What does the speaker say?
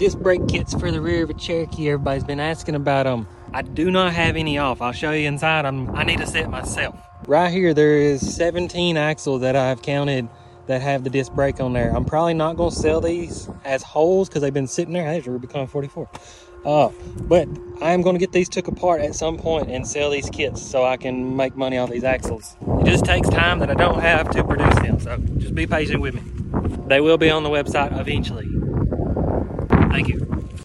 disc brake kits for the rear of a Cherokee. Everybody's been asking about them. I do not have any off. I'll show you inside. I need to set myself. Right here, there is 17 axles that I've counted that have the disc brake on there. I'm probably not going to sell these as wholes because they've been sitting there. There's a Rubicon 44. But I am going to get these took apart at some point and sell these kits so I can make money off these axles. It just takes time that I don't have to produce them, so just be patient with me. They will be on the website eventually. Thank you.